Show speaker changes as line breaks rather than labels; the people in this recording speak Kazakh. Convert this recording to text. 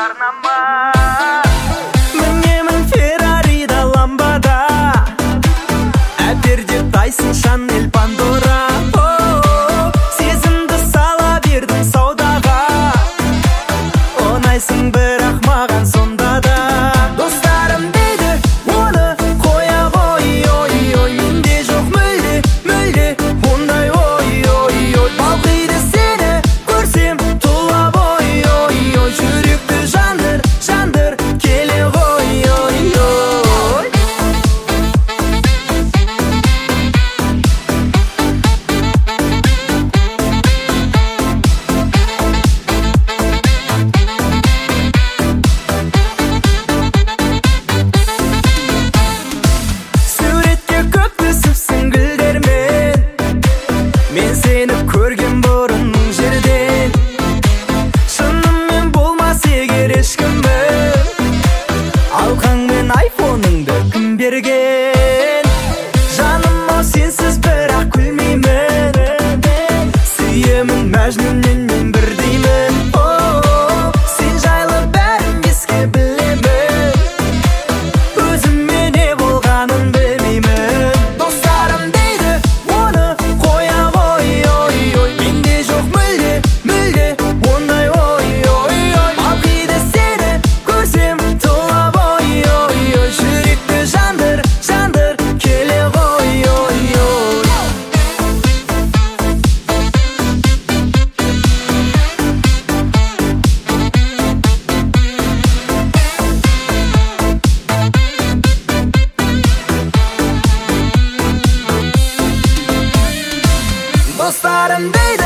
жарнама.
Мінемін Феррарида ламбада, әперде Тайсон, Шанель, Пандора. Сезімді сала бердің саудаға, оңайсың бірақ маған сонда да. Достарым дейді оны қоя ғой, ой-ой, менде жоқ мүлде, мүлде ондай ой-ой-ой. Балқиды сені көрсем тұла бой, ой-ой, жүректі жандыр, жандыр келе ғой, ой-ой. Суретке көп түсіпсің гүлдермен, мен сені көрген бұрын мың жерден. Шынымен болмас егер ешкімім, алқаңмен айфоныңды кім берген? Жаным-ау сенсіз бірақ күлмеймін, сүйемін мәжнүннен мен бірдеймін. Сен жайлы бәрін еске білемін, өзіме не болғанын білмеймін. Достарым дейді оны қоя ғой, ой-ой, менде жоқ мүлде, мүлде ондай ой-ой-ой. Балқиды сені көрсем тұла бой, ой-ой, жүректі жандыр, жандыр келе ғой, ой-ой. Dostlarım deydi